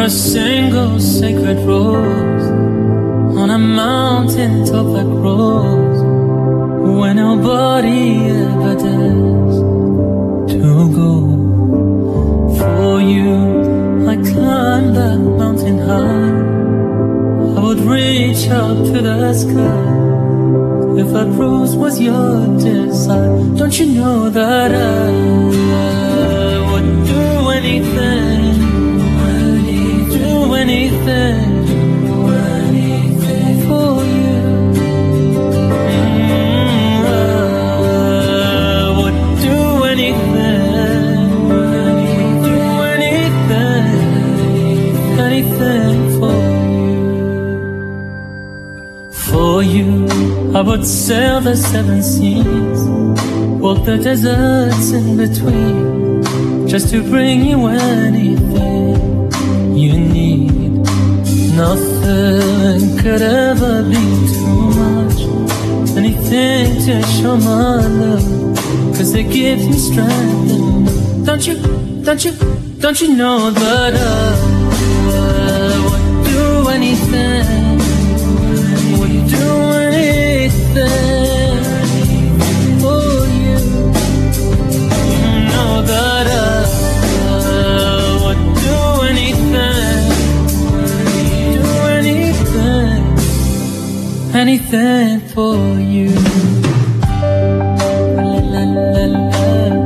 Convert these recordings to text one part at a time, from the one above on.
a single sacred rose on a mountain top like rose, where nobody ever dares to go. For you, I climbed that mountain high. I would reach up to the sky if that rose was your desire. Don't you know that I would do anything, do anything for you. I would do anything, anything for you. For you, I would sail the 7 seas, walk the deserts in between, just to bring you anything you need. Nothing could ever be too much, anything to show my love, 'cause it gives me strength. And don't you know that I would do anything, would do anything for you. You know that I would do anything, anything for you. La, la, la, la.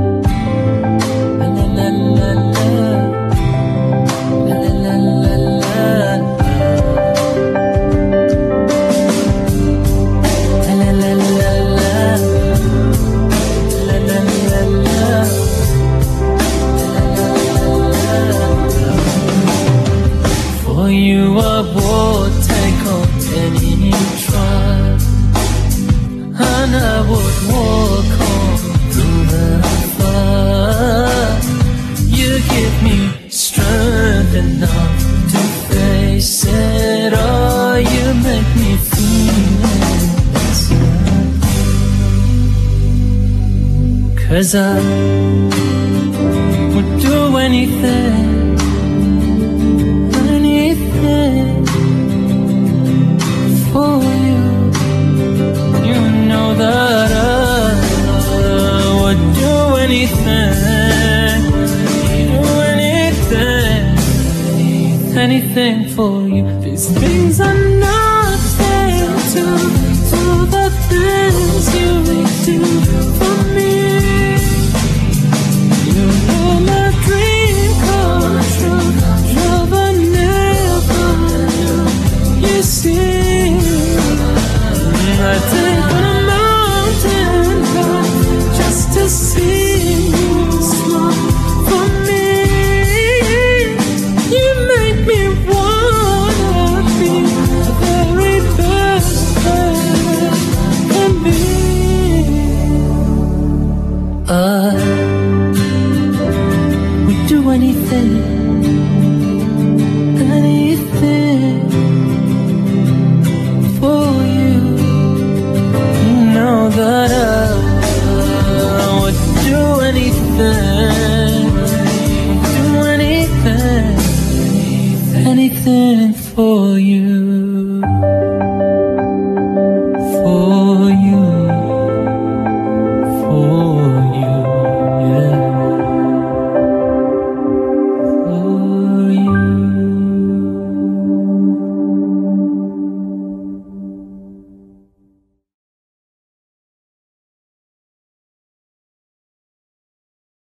For you, I would take on any trial, and I would walk on through the fire. You give me strength enough to face it all. You make me feel inside, 'cause I would do anything, for you. You know that I would do anything, anything for you. These things are nothing to the things you do